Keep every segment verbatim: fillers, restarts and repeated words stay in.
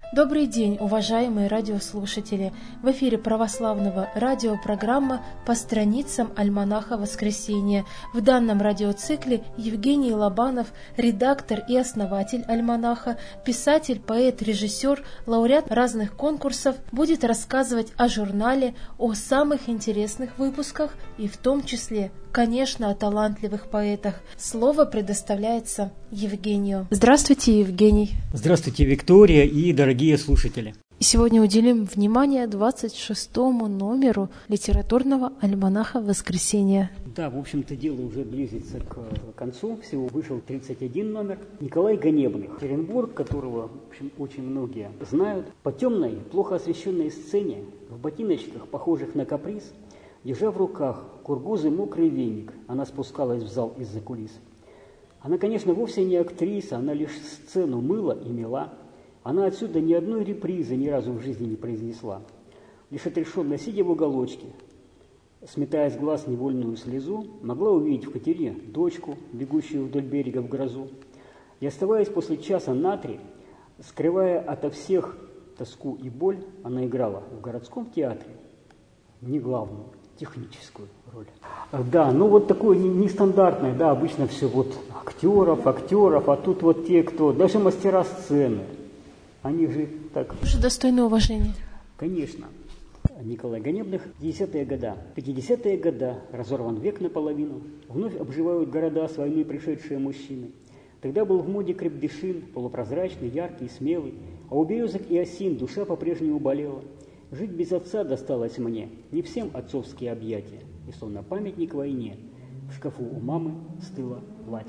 Добрый день, уважаемые радиослушатели! В эфире православного радиопрограмма «По страницам альманаха Воскресения». В данном радиоцикле Евгений Лобанов, редактор и основатель альманаха, писатель, поэт, режиссер, лауреат разных конкурсов, будет рассказывать о журнале, о самых интересных выпусках и в том числе, конечно, о талантливых поэтах. Слово предоставляется Евгению. Здравствуйте, Евгений. Здравствуйте, Виктория и дорогие слушатели. Сегодня уделим внимание двадцать шестому номеру литературного альманаха «Воскресенье». Да, в общем-то, дело уже близится к концу. Всего вышел тридцать один номер. Николай Ганебный, Екатеринбург, которого, в общем, очень многие знают. По темной, плохо освещенной сцене, в ботиночках, похожих на каприз, держа в руках кургузый мокрый веник, она спускалась в зал из-за кулис. Она, конечно, вовсе не актриса, она лишь сцену мыла и мела. Она отсюда ни одной репризы ни разу в жизни не произнесла. Лишь отрешенно сидя в уголочке, сметая с глаз невольную слезу, могла увидеть в катере дочку, бегущую вдоль берега в грозу. И, оставаясь после часа на три, скрывая ото всех тоску и боль, она играла в городском театре не главную, техническую роль. Да, ну вот такое нестандартное, да, обычно все вот актеров, актеров, а тут вот те, кто, даже мастера сцены, они же так... Уже достойны уважения. Конечно. Николай Ганебных, пятидесятые года. пятидесятые года, разорван век наполовину, вновь обживают города с войны пришедшие мужчины. Тогда был в моде крепдышин, полупрозрачный, яркий, смелый, а у березок и осин душа по-прежнему болела. Жить без отца досталось мне, не всем отцовские объятия, и словно памятник войне, в шкафу у мамы стыло платье.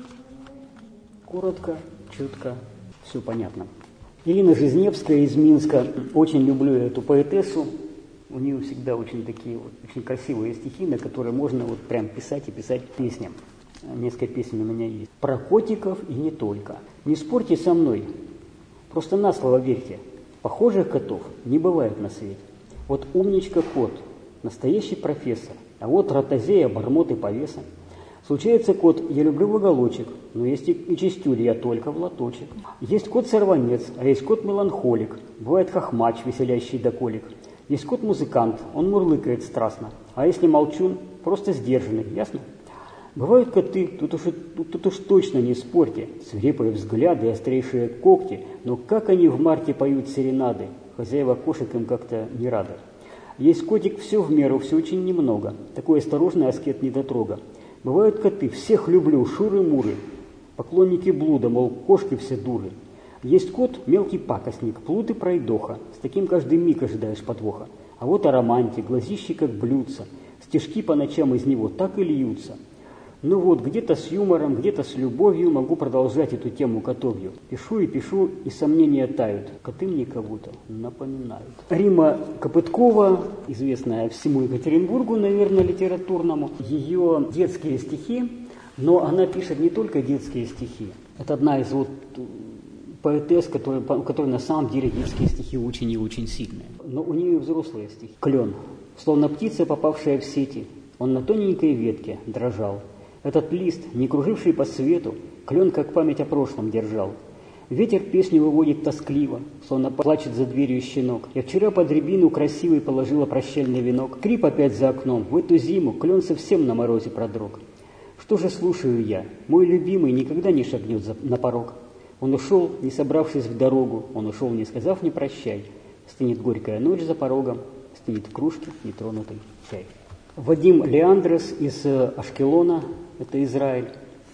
Коротко, четко, все понятно. Ирина Жизневская из Минска, очень люблю эту поэтессу, у нее всегда очень такие вот, очень красивые стихи, на которые можно вот прям писать и писать песни. Несколько песен у меня есть. Про котиков и не только. Не спорьте со мной, просто на слово верьте. Похожих котов не бывает на свете. Вот умничка кот, настоящий профессор, а вот ротозея, обормот и повеса. Случается кот, я люблю в уголочек, но есть и чистюль, я только в лоточек. Есть кот-сорванец, а есть кот-меланхолик, бывает хохмач, веселящий до колик. Есть кот-музыкант, он мурлыкает страстно, а если молчун, просто сдержанный, ясно? Бывают коты, тут уж, тут, тут уж точно не спорьте, свирепые взгляды и острейшие когти, но как они в марте поют серенады, хозяева кошек им как-то не рады. Есть котик все в меру, все очень немного, такой осторожный аскет недотрога. Бывают коты, всех люблю, шуры-муры, поклонники блуда, мол, кошки все дуры. Есть кот, мелкий пакостник, плут и пройдоха, с таким каждый миг ожидаешь подвоха. А вот аромантик, глазищи как блюдца, стишки по ночам из него так и льются. Ну вот, где-то с юмором, где-то с любовью могу продолжать эту тему котовью. Пишу и пишу, и сомнения тают. Коты мне кого-то напоминают. Рима Копыткова, известная всему Екатеринбургу, наверное, литературному. Ее детские стихи, но она пишет не только детские стихи. Это одна из вот поэтесс, которая, у которой на самом деле детские стихи очень и очень сильные. Но у нее и взрослые стихи. Клен, словно птица, попавшая в сети, он на тоненькой ветке дрожал. Этот лист, не круживший по свету, клен, как память о прошлом, держал. Ветер песню выводит тоскливо, словно плачет за дверью щенок. Я вчера под рябину красивый положила прощальный венок. Скрип опять за окном, в эту зиму клен совсем на морозе продрог. Что же слушаю я? Мой любимый никогда не шагнет на порог. Он ушел, не собравшись в дорогу, он ушел, не сказав ни прощай. Стынет горькая ночь за порогом, стынет в кружке нетронутый чай. Вадим Леандрес из Ашкелона, это Израиль.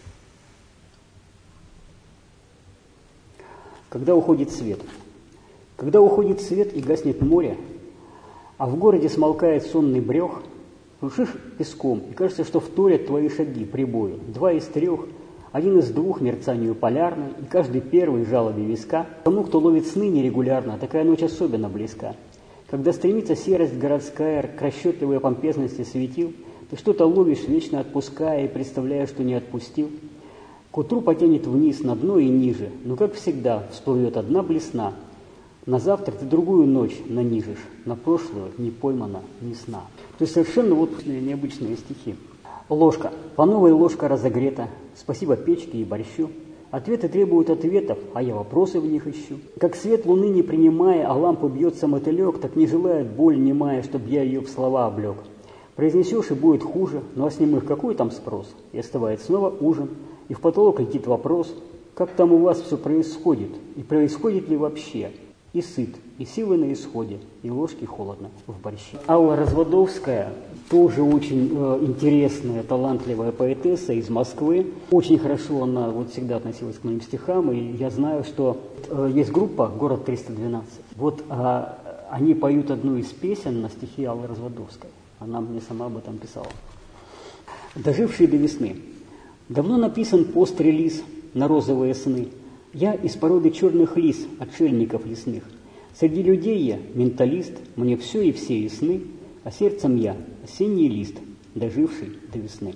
Когда уходит свет? Когда уходит свет и гаснет море, а в городе смолкает сонный брех, крушишь песком, и кажется, что вторят твои шаги прибою. Два из трех, один из двух мерцанию полярной, и каждый первый жалобе виска. Тому, кто ловит сны нерегулярно, такая ночь особенно близка. Когда стремится серость городская к расчетливой помпезности светил, ты что-то ловишь, вечно отпуская и представляя, что не отпустил. К утру потянет вниз, на дно и ниже, но, как всегда, всплывет одна блесна. На завтра ты другую ночь нанижешь, на прошлую не поймана ни сна. То есть совершенно вот необычные стихи. Ложка. По новой ложка разогрета, спасибо печке и борщу. Ответы требуют ответов, а я вопросы в них ищу. Как свет луны не принимая, а лампу бьется мотылек, так не желает боль немая, чтоб я ее в слова облег. Произнесешь, и будет хуже, но а с немых какой там спрос? И оставает снова ужин, и в потолок летит вопрос, как там у вас все происходит, и происходит ли вообще? И сыт, и силы на исходе, и ложки холодно в борще. Алла Разводовская, тоже очень э, интересная, талантливая поэтесса из Москвы. Очень хорошо она вот всегда относилась к моим стихам, и я знаю, что э, есть группа «Город триста двенадцать». Вот э, они поют одну из песен на стихи Аллы Разводовской. Она мне сама об этом писала. «Дожившие до весны. Давно написан пост-релиз на розовые сны. Я из породы черных лис, отшельников лесных. Среди людей я менталист, мне все и все ясны, а сердцем я осенний лист, доживший до весны».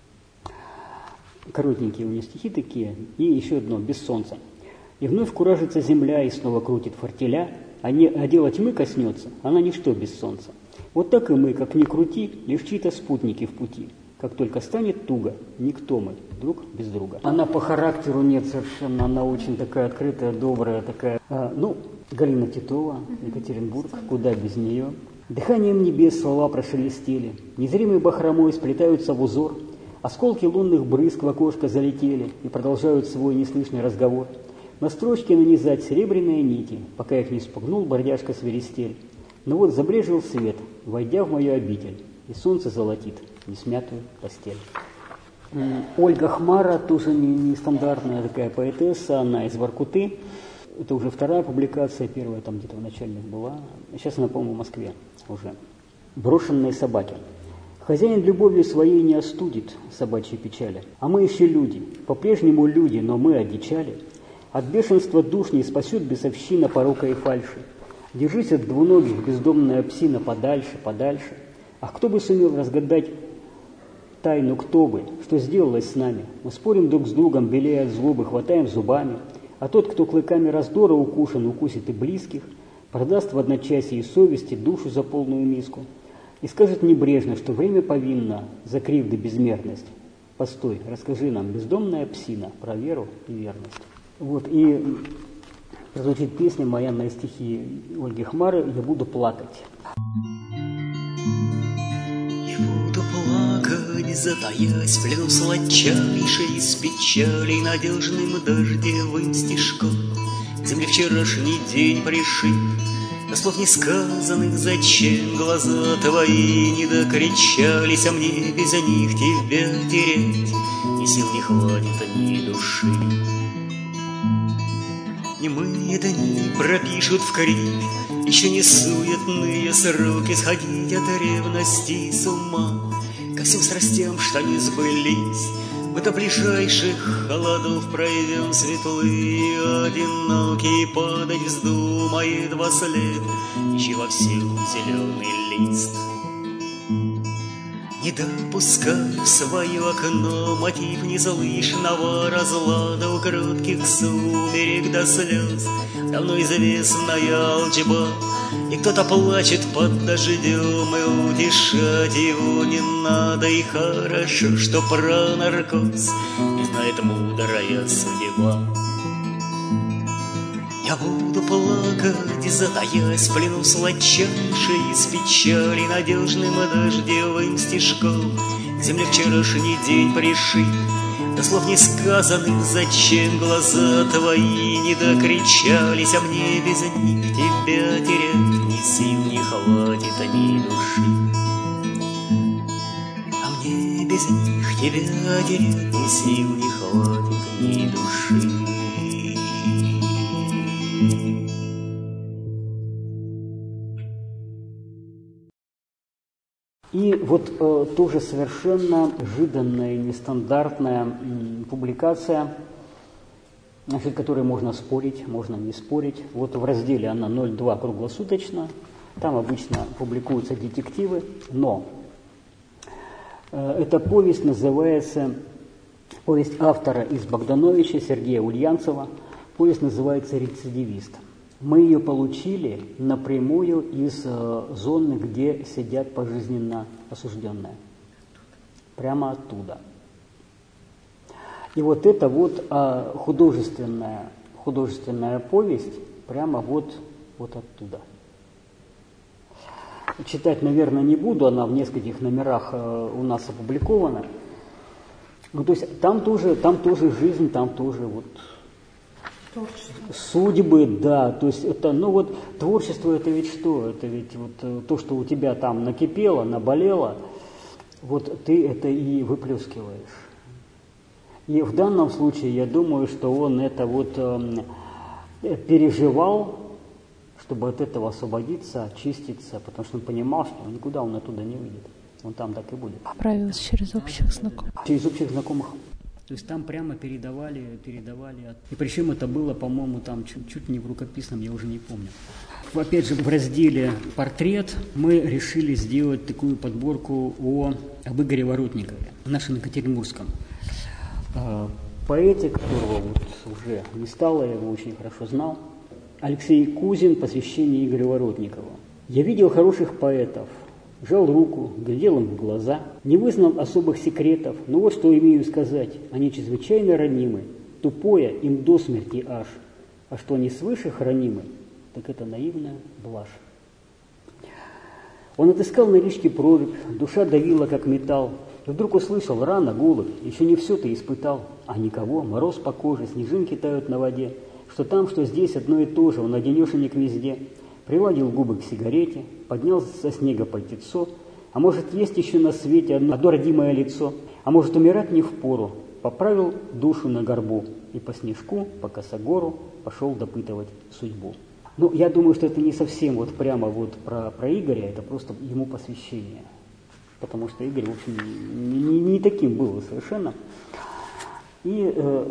Коротенькие у нее стихи такие, и еще одно «Без солнца». «И вновь куражится земля, и снова крутит фортеля, а, не, а дело тьмы коснется, она ничто без солнца. Вот так и мы, как ни крути, лишь чьи-то спутники в пути. Как только станет туго, никто мы, друг без друга». Она по характеру нет совершенно, она очень такая открытая, добрая, такая. А, ну, Галина Титова, Екатеринбург, куда без нее. Дыханием небес слова прошелестели, незримой бахромой сплетаются в узор, осколки лунных брызг в окошко залетели и продолжают свой неслышный разговор. На строчке нанизать серебряные нити, пока их не спугнул бордяжка свиристель. Но вот забрежил свет, войдя в мою обитель, и солнце золотит несмятую постель. Ольга Хмара, тоже нестандартная не такая поэтесса, она из Воркуты. Это уже вторая публикация, первая там где-то в начальных была. Сейчас она, по-моему, в Москве уже. «Брошенные собаки. Хозяин любовью своей не остудит собачьей печали. А мы еще люди, по-прежнему люди, но мы одичали. От бешенства душ не спасет бесовщина порока и фальши. Держись от двуногих, бездомная псина, подальше, подальше. Ах, кто бы сумел разгадать тайну, кто бы, что сделалось с нами? Мы спорим друг с другом, белея от злобы, хватаем зубами. А тот, кто клыками раздора укушен, укусит и близких, продаст в одночасье и совести душу за полную миску и скажет небрежно, что время повинно за кривды безмерность. Постой, расскажи нам, бездомная псина, про веру и верность». Вот, и прозвучит песня моя на стихи Ольги Хмары «Я буду плакать». Буду плакать, затаясь в плену сладчайшей из печалей надежным дождевым стишком. Земле вчерашний день пришит, до слов несказанных зачем глаза твои не докричались, а мне без них тебя терять ни сил не хватит, ни души. Немые дни пропишут в крик, еще не суетные сроки сходить от ревности с ума ко всем страстям, что не сбылись. Мы до ближайших холодов пройдем светлые, одинокие, падать вздумает во след, ищи вовсю зеленый лист. Не допускай в свое окно мотив неслышного разлада у кротких сумерек до слез. Давно известная алчба, и кто-то плачет под дождем, и утешать его не надо. И хорошо, что про наркоз не знает мудрая судьба. Я буду плакать, затаясь в плену сладчайшей из печали надежным дождевым стишком. К земле вчерашний день пришит, до слов несказанных зачем глаза твои не докричались, а мне без них тебя терять ни сил не хватит, ни души. А мне без них тебя терять ни сил не хватит, ни души. И вот э, тоже совершенно ожиданная, нестандартная м, публикация, насчет которой можно спорить, можно не спорить. Вот в разделе она ноль два круглосуточно, там обычно публикуются детективы, но э, эта повесть называется, повесть автора из Богдановича Сергея Ульянцева, повесть называется «Рецидивист». Мы ее получили напрямую из э, зоны, где сидят пожизненно осужденные. Прямо оттуда. И вот это вот а, художественная, художественная повесть прямо вот, вот оттуда. Читать, наверное, не буду, она в нескольких номерах э, у нас опубликована. Ну, то есть там тоже, там тоже жизнь, там тоже вот творчество. Судьбы, да. То есть это, ну вот творчество это ведь что? Это ведь вот то, что у тебя там накипело, наболело, вот ты это и выплескиваешь. И в данном случае я думаю, что он это вот э, переживал, чтобы от этого освободиться, очиститься, потому что он понимал, что никуда он оттуда не выйдет. Он там так и будет. Отправилась через общих знакомых. Через общих знакомых. То есть там прямо передавали, передавали. И причем это было, по-моему, там чуть, чуть не в рукописном, я уже не помню. Опять же, в разделе «Портрет» мы решили сделать такую подборку о, об Игоре Воротникове, в нашем Екатеринбургском поэте, которого вот уже не стало, я его очень хорошо знал. Алексей Кузин, посвящение Игорю Воротникову. «Я видел хороших поэтов, жал руку, глядел им в глаза, не вызнал особых секретов, но вот что имею сказать, они чрезвычайно ранимы, тупое им до смерти аж, а что они свыше хранимы, так это наивная блажь». Он отыскал на речке прорубь, душа давила, как металл, и вдруг услышал: рано, голубь, еще не все ты испытал, а никого, мороз по коже, снежинки тают на воде, что там, что здесь одно и то же, он одинешенек везде. Приладил губы к сигарете, поднял со снега пальтецо, а может, есть еще на свете одно, одно родимое лицо, а может, умирать не впору, поправил душу на горбу и по снежку, по косогору пошел допытывать судьбу. Ну, я думаю, что это не совсем вот прямо вот про, про Игоря, это просто ему посвящение, потому что Игорь, в общем, не, не, не таким был совершенно. И э,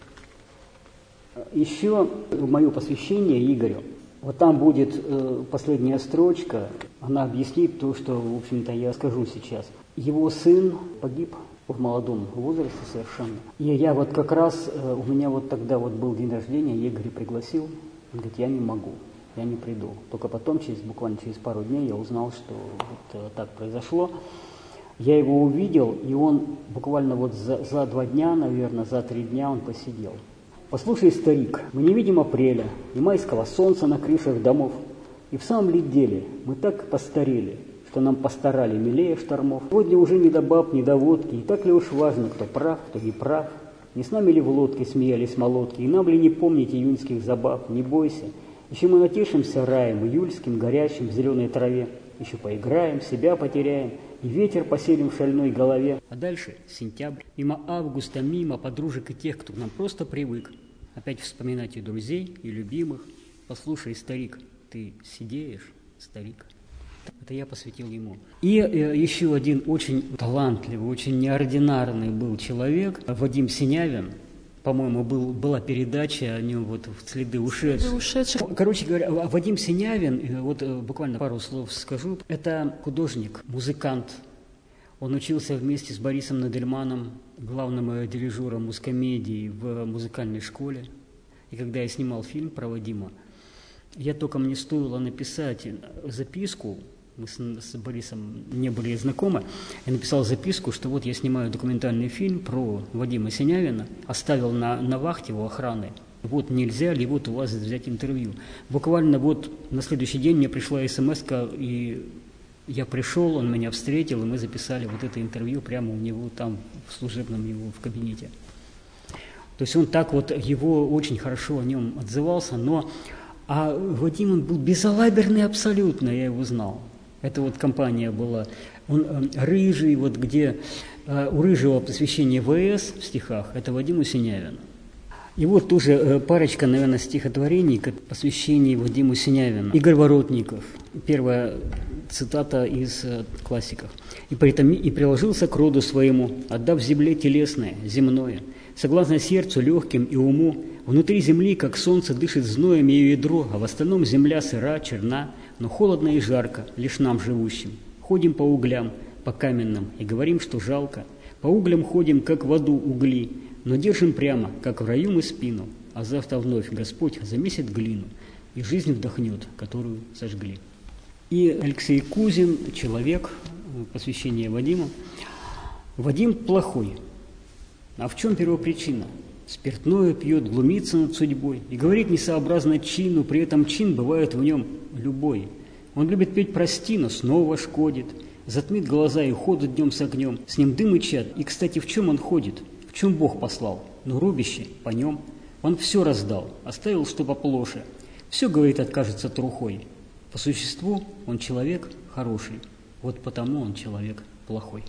еще мое посвящение Игорю. Вот там будет э, последняя строчка, она объяснит то, что, в общем-то, я скажу сейчас. Его сын погиб в молодом возрасте совершенно. И я вот как раз, э, у меня вот тогда вот был день рождения, я Игоря пригласил, он говорит: я не могу, я не приду. Только потом, через, буквально через пару дней, я узнал, что вот э, так произошло. Я его увидел, и он буквально вот за, за два дня, наверное, за три дня он посидел. «Послушай, старик, мы не видим апреля и майского солнца на крышах домов. И в самом ли деле мы так постарели, что нам постарали милее штормов? Сегодня уже не до баб, не до водки, и так ли уж важно, кто прав, кто не прав? Не с нами ли в лодке смеялись молодки, и нам ли не помнить июньских забав? Не бойся, еще мы натешимся раем июльским, горячим в зеленой траве, еще поиграем, себя потеряем, и ветер поселим в шальной голове». А дальше сентябрь, мимо августа, мимо подружек и тех, кто к нам просто привык. Опять вспоминать и друзей, и любимых. «Послушай, старик, ты сидеешь, старик». Это я посвятил ему. И э, еще один очень талантливый, очень неординарный был человек, Вадим Синявин. По-моему, был, была передача о нем вот в «Следы ушедших». «Следы ушедших». Короче говоря, Вадим Синявин, вот буквально пару слов скажу, это художник, музыкант. Он учился вместе с Борисом Надельманом, главным дирижером музкомедии в музыкальной школе. И когда я снимал фильм про Вадима, я только мне стоило написать записку, мы с, с Борисом не были знакомы, я написал записку, что вот я снимаю документальный фильм про Вадима Синявина, оставил на, на вахте у охраны. Вот нельзя ли вот у вас взять интервью. Буквально вот на следующий день мне пришла смс-ка, и я пришел, он меня встретил, и мы записали вот это интервью прямо у него там, в служебном его в кабинете. То есть он так вот, его очень хорошо о нем отзывался, но а Вадим, он был безалаберный абсолютно, я его знал. Это вот компания была, он э, рыжий, вот где э, у рыжего посвящение ВС в стихах, это Вадиму Синявину. И вот тоже э, парочка, наверное, стихотворений к посвящению Вадиму Синявину. Игорь Воротников, первая цитата из э, классиков. «И, притом, «И приложился к роду своему, отдав земле телесное, земное, согласно сердцу легким и уму, внутри земли, как солнце, дышит зноем ее ядро, а в остальном земля сыра, черна, но холодно и жарко лишь нам живущим. Ходим по углям, по каменным, и говорим, что жалко. По углям ходим, как в аду угли, но держим прямо, как в раю мы спину, а завтра вновь Господь замесит глину, и жизнь вдохнет, которую сожгли». И Алексей Кузин, человек, посвящение Вадиму. Вадим плохой. А в чем первопричина? Спиртное пьет, глумится над судьбой и говорит несообразно чину, при этом чин бывает в нем любой. Он любит петь прости, но снова шкодит, затмит глаза и ходит днем с огнем, с ним дым и чад. И, кстати, в чем он ходит? В чем Бог послал? Ну, рубище, по нем. Он все раздал, оставил, что поплоше. Все, говорит, откажется трухой. По существу он человек хороший, вот потому он человек плохой.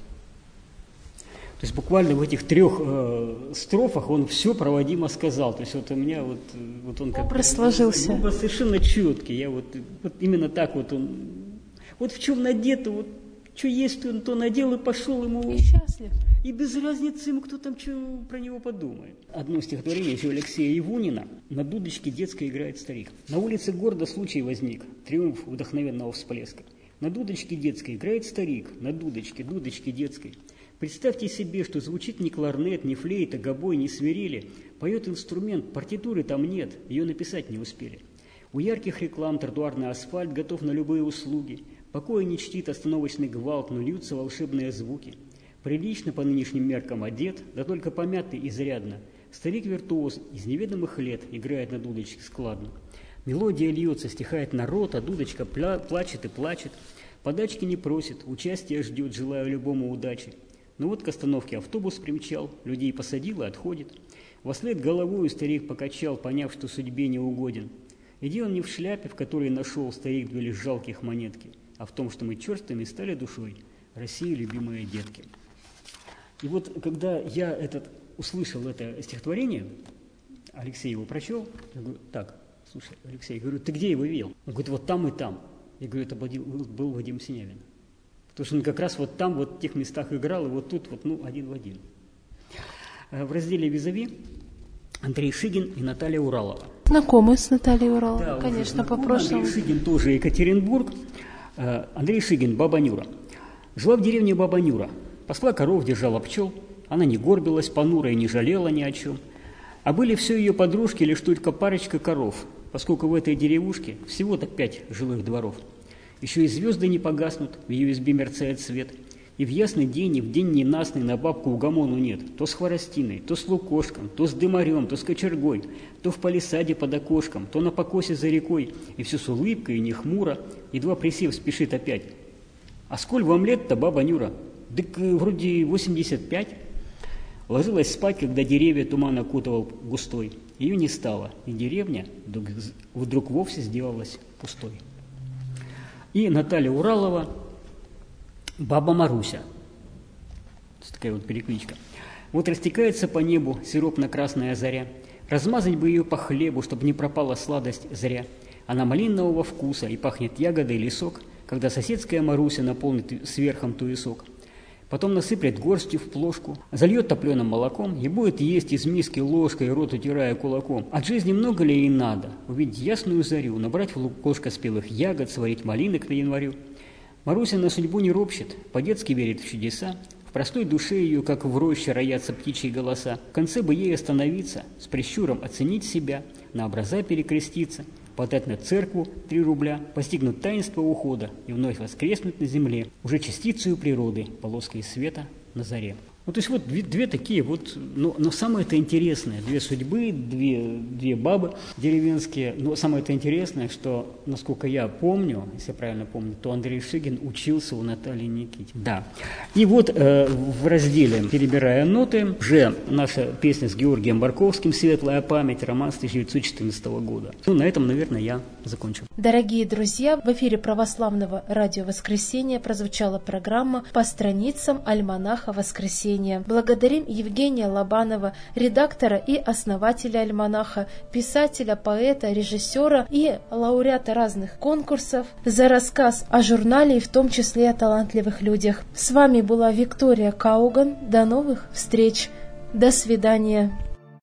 То есть буквально в этих трех э, строфах он все проводимо сказал. То есть вот у меня вот, вот он как образ сложился. Образ совершенно четкий. Я вот, вот именно так вот он. Вот в чем надето, вот что есть, он то надел и пошел ему. И счастлив. И без разницы ему, кто там что про него подумает. Одно стихотворение еще Алексея Ивунина. На дудочке детской играет старик. На улице города случай возник. Триумф вдохновенного всплеска. На дудочке детской играет старик. На дудочке, дудочке детской. Представьте себе, что звучит не кларнет, не флейта, гобой, не свирели. Поет инструмент, партитуры там нет, ее написать не успели. У ярких реклам тротуарный асфальт готов на любые услуги. Покоя не чтит остановочный гвалт, но льются волшебные звуки. Прилично по нынешним меркам одет, да только помятый изрядно. Старик-виртуоз из неведомых лет играет на дудочке складно. Мелодия льется, стихает народ, а дудочка пля- плачет и плачет. Подачки не просит, участия ждет, желая любому удачи. Ну вот к остановке автобус примчал, людей посадил и отходит. Вослед головою старик покачал, поняв, что судьбе не угоден. И дело не в шляпе, в которой нашел старик две лишь жалких монетки, а в том, что мы черствыми стали душой, России любимые детки. И вот когда я этот, услышал это стихотворение, Алексей его прочел, я говорю, так, слушай, Алексей, я говорю, ты где его видел? Он говорит, вот там и там. Я говорю, это был Вадим Синявин. Потому что он как раз вот там, вот в тех местах играл, и вот тут вот, ну, один в один. В разделе «Визави» Андрей Шигин и Наталья Уралова. Знакомы с Натальей Ураловой, да, конечно, по прошлому. Андрей Шигин тоже Екатеринбург. Андрей Шигин, баба Нюра. Жила в деревне баба Нюра. Пасла коров, держала пчел. Она не горбилась понуро и не жалела ни о чем. А были все ее подружки лишь только парочка коров, поскольку в этой деревушке всего-то пять жилых дворов. Еще и звезды не погаснут, в ее избе мерцает свет. И в ясный день, и в день ненастный на бабку угомону нет. То с хворостиной, то с лукошком, то с дымарем, то с кочергой, то в палисаде под окошком, то на покосе за рекой. И все с улыбкой, и не хмуро, едва присев, спешит опять. А сколь вам лет-то, баба Нюра? Дык вроде восемьдесят пять. Ложилась спать, когда деревья туман окутывал густой. Ее не стало, и деревня вдруг, вдруг вовсе сделалась пустой. И Наталья Уралова, баба Маруся. Такая вот перекличка. Вот растекается по небу сиропно-красная заря. Размазать бы ее по хлебу, чтобы не пропала сладость зря. Она малинового вкуса и пахнет ягодой или сок, когда соседская Маруся наполнит сверхом туесок. Потом насыплет горстью в плошку, зальет топленым молоком и будет есть из миски ложкой, рот утирая кулаком. От жизни много ли ей надо? Увидеть ясную зарю, набрать в лукошко спелых ягод, сварить малинок на январю. Маруся на судьбу не ропщет, по-детски верит в чудеса. В простой душе ее, как в роще, роятся птичьи голоса. В конце бы ей остановиться, с прищуром оценить себя, на образа перекреститься, подать на церкву три рубля, постигнуть таинство ухода и вновь воскреснуть на земле, уже частицею природы, полоской света на заре. Ну, то есть вот две, две такие вот, но, но самое-то интересное, две судьбы, две, две бабы деревенские, но самое-то интересное, что, насколько я помню, если я правильно помню, то Андрей Шигин учился у Натальи Никитиной. Да. И вот э, в разделе «Перебирая ноты» уже наша песня с Георгием Барковским «Светлая память», роман с тысяча девятьсот четырнадцатого года. Ну, на этом, наверное, я закончу. Дорогие друзья, в эфире православного радио «Воскресенье» прозвучала программа «По страницам альманаха Воскресенья». Благодарим Евгения Лобанова, редактора и основателя альманаха, писателя, поэта, режиссера и лауреата разных конкурсов, за рассказ о журнале и в том числе о талантливых людях. С вами была Виктория Кауган. До новых встреч. До свидания.